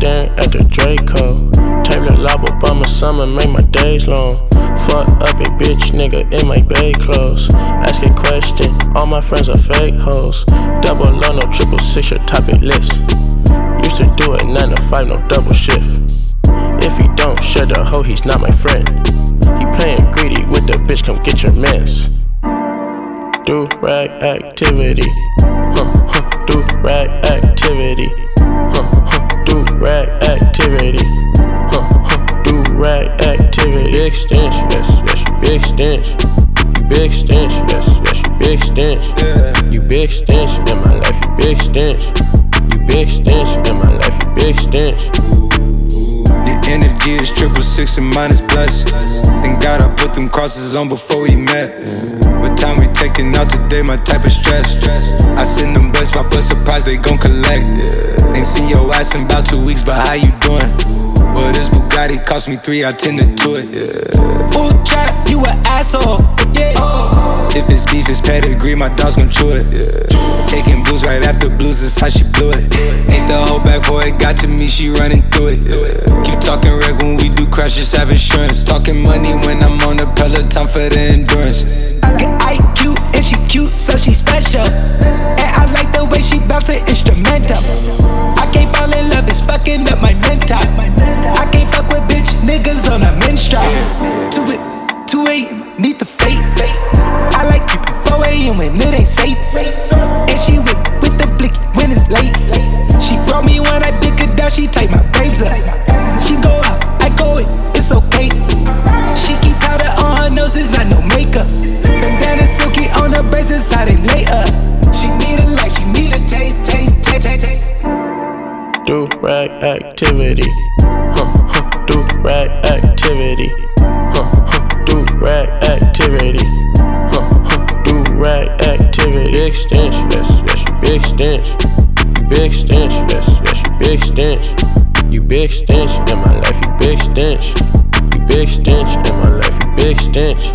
staring at the Draco. Taylor Lob Obama summer make my days long. Fuck up a bitch nigga in my bay clothes. Ask a question, all my friends are fake hoes. Double O, no 666, your topic list. Used to do it 9 to 5, no double shift. If he don't share the hoe, he's not my friend. He playing greedy with the bitch, come get your mans. Do rag activity, do rag activity, do rag activity, do rag activity. Big stench, yes, yes, you big stench. You big stench, yes, yes, you big stench. You big stench in my life, you big stench. You big stench in my life, you big stench. Your energy is 666 and minus plus. Thank God I put them crosses on before we met. What time we taking out today, my type of stress. I send them boys my bus surprise, they gon' collect. Ain't seen your ass in about 2 weeks, but how you doing? Well, this Bugatti cost me 3, I tended to it. Full trap, you an asshole. If it's beef, it's pedigree, my dog's gon' chew it. Taking blues right after blues, that's how she blew it. Ain't the whole back before it got to me, she running through it. Keep talking reg when we do crash, just have insurance. Talking money when I'm on the Peloton for the endurance. Good IQ and she cute, so she special. And I like the way she bounce it instrumental. I can't fall in love, it's fucking up my mental. I can't fuck with bitch niggas on a menstrual. 2 a.m. need the fate. I like keeping 4 a.m. when it ain't safe. And she with the blicky when it's late. She grow me when I dick her down, she take my braids up. She go out, I go in, it's okay. She keep powder on her nose, it's not no makeup. Bandana silky on her braces, how they lay up. She need a like, she need a taste. Do rag activity, do rag activity, do rag activity, do rag activity. Big stench, yes, yes, you big stench. You big stench, yes, yes, you big stench. You big stench in my life, you big stench. You big stench in my life, you big stench.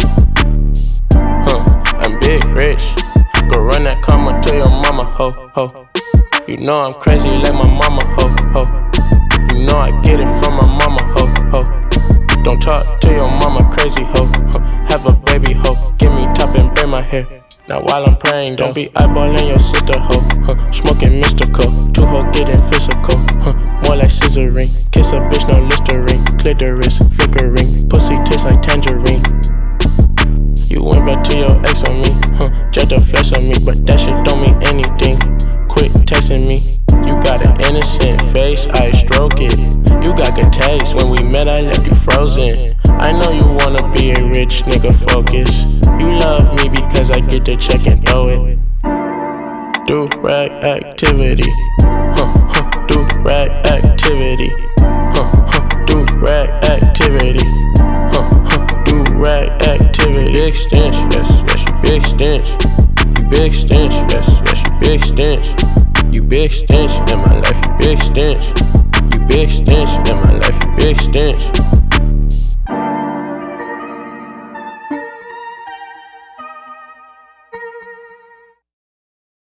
I'm big rich. Go run that karma to your mama, ho. You know I'm crazy like my mama, ho. You know I get it from my mama, ho. Don't talk to your mama, crazy ho. Have a baby ho, give me top and braid my hair. Now while I'm praying, don't be eyeballing your sister ho. Smoking mystical, 2 ho getting physical. More like scissoring, kiss a bitch no Listerine. Clitoris flickering, pussy tastes like tangerine. You went back to your ex on me, jet the flesh on me, but that shit don't mean anything. Quit texting me. You got an innocent face, I stroke it. You got good taste, when we met I left you frozen. I know you wanna be a rich nigga, focus. You love me because I get the check and throw it. Do rag activity, do rag activity, do rag activity, do rag activity. Big stench, yes, yes, you big stench. You big stench, yes, yes, you big stench. You big stench in my life, you big stench. You big stench in my life, you big stench.